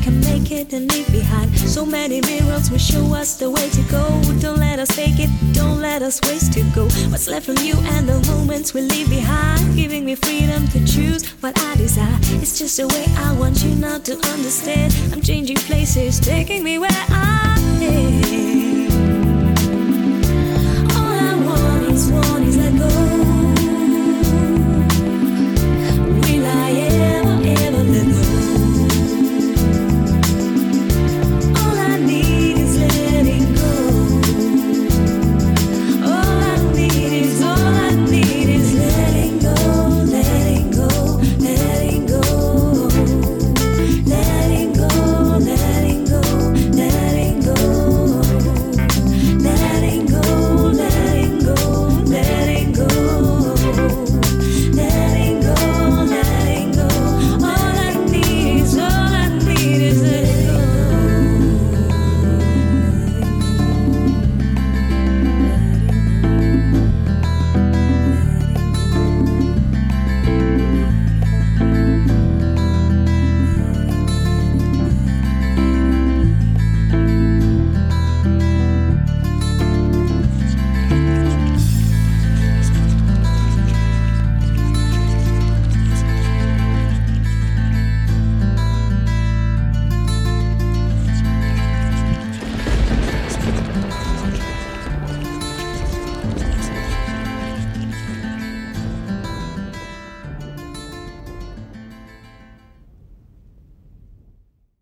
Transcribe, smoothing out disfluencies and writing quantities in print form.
can make it and leave behind. So many mirrors will show us the way to go. Don't let us fake it, don't let us waste to go. What's left from you and the moments we leave behind, giving me freedom to choose what I desire. It's just the way I want you not to understand. I'm changing places, taking me where I am.